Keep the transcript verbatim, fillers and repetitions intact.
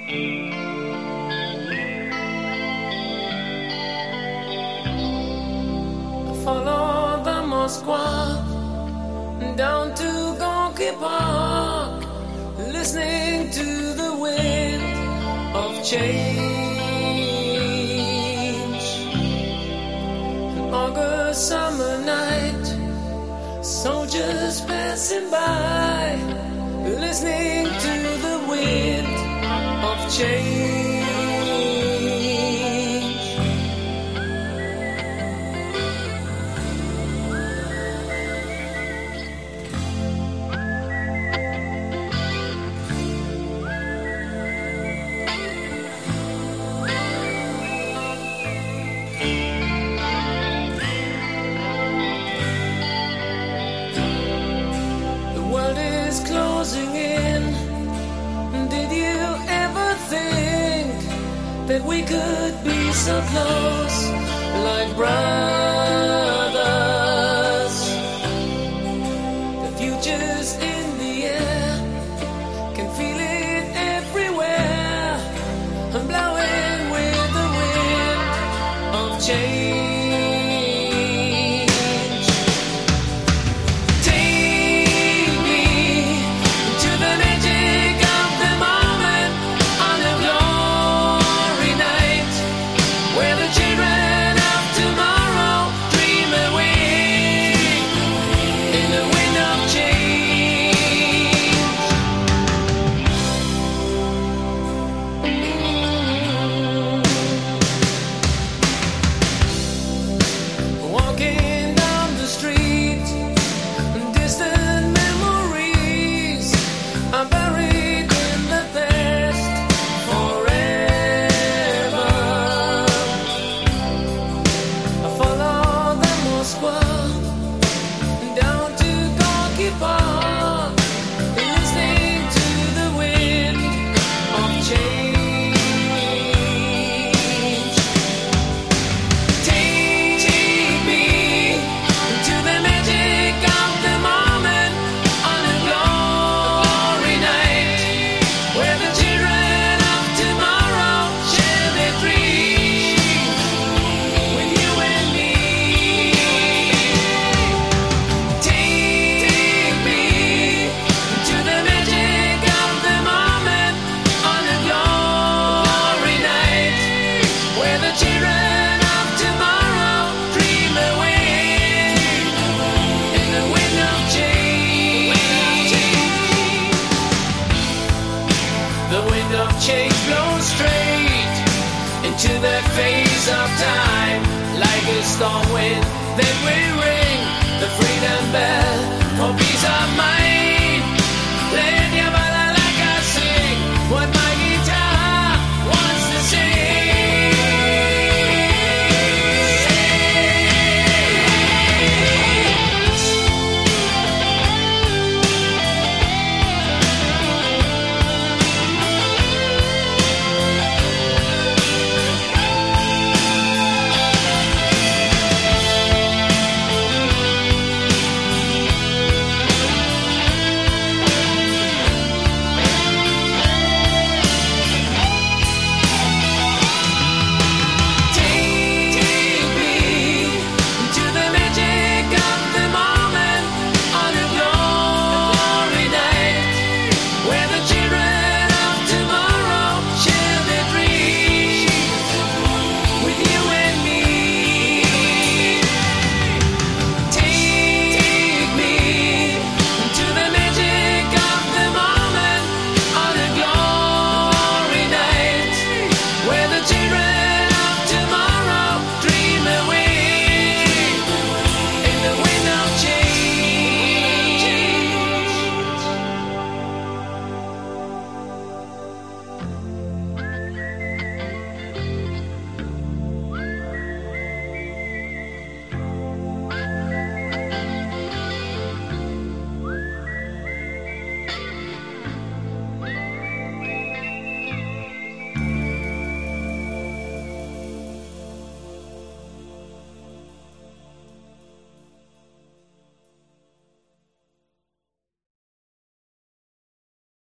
Follow the Moskva down to Gorky Park, listening to the wind of change. An August summer night, soldiers passing by, listening to the wind of change. That we could be so close, like brothers. The future's in the air, can feel it everywhere. I'm blowing with the wind of change. Take me to the magic of the moment on a glory night, where the children of tomorrow dream away in the wind of change. Walking down the street, distant memories are buried in the past forever. I follow the Moskva down to Gorky Park, listening to the wind of change. Take, take me to the magic of the moment on a glory night, where the children of tomorrow share their dreams with you and me. Take me to the magic of the moment on a glory night, where the children of tomorrow dream away in the wind of change. The wind of change blows straight into the face of time, like a storm wind that will rain